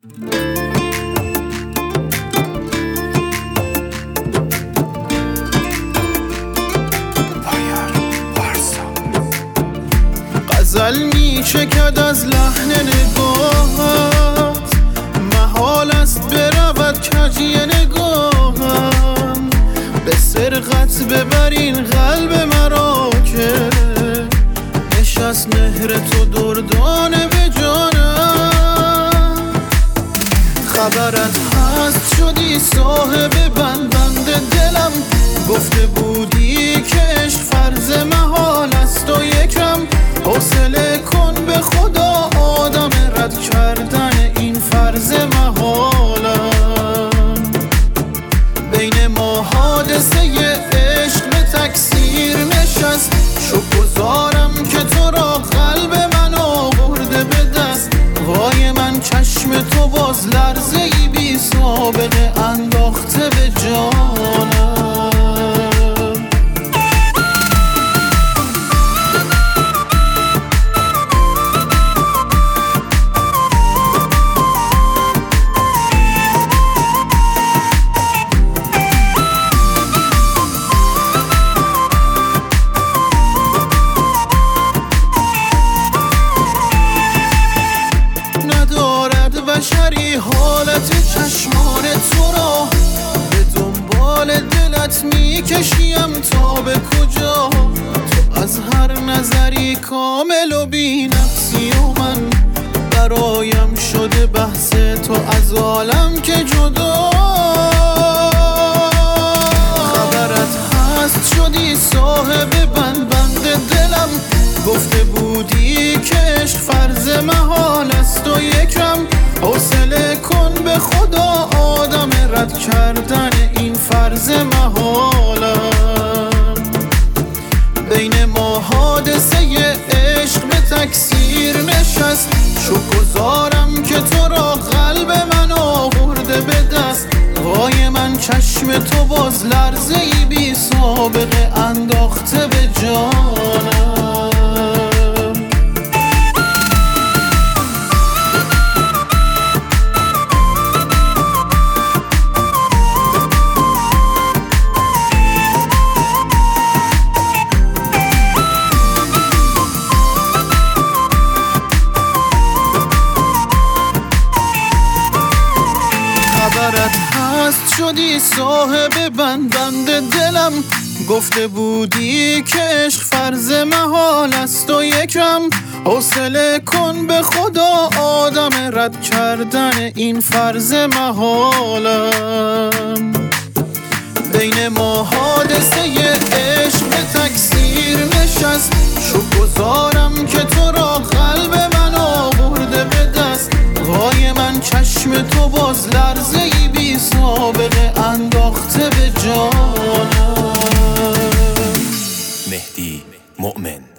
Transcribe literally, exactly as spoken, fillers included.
غزل می چکد از لحن نگاهت، محال است برود کجی نگاهم. به سرقت ببر این قلب مرا که نشست مهر تو دردانه به جانم. خبرت هست شدی صاحب بند دلم، گفته بودی که عشق فرض محال است و یکم حوصله کن به خدا، آدم رد کردن این فرض محالم. بین ما حادثه عشق به تکثیر نشست، شکرگزارم که تو را قلب من آورده به دست. وای من چشم تو باز لرزه ای بی سابقه انداخته به جانم. بشری حالت چشمان تو را، به دنبال دلت میکشیم تا به کجا. تو از هر نظری کامل و بی نقصی و من برایم شده بحث تو از عالم که جدا. خبرت هست شدی صاحب بند بند دلم، گفته بودی که عشق فرض محال است و یکم حوصله کن به خدا، آدم رد کردن این فرض محالم. بین ما حادثه عشق به تکثیر نشست، شکرگزارم که تو را قلب من آورده به دست. وای من چشم تو باز لرزه ای بی سابقه انداخته به جانم. خبرت هست شدی صاحب بند بند دلم، گفته بودی که عشق فرض محال است و یکم حوصله کن به خدا، آدم رد کردن این فرض محالم. بین ما حادثه عشق به تکثیر نشست، شکرگزارم که تو را قلب من آورده به دست. وای من چشم تو باز لرزه ای بی سابقه انداخته به جانم. مهدی مؤمن.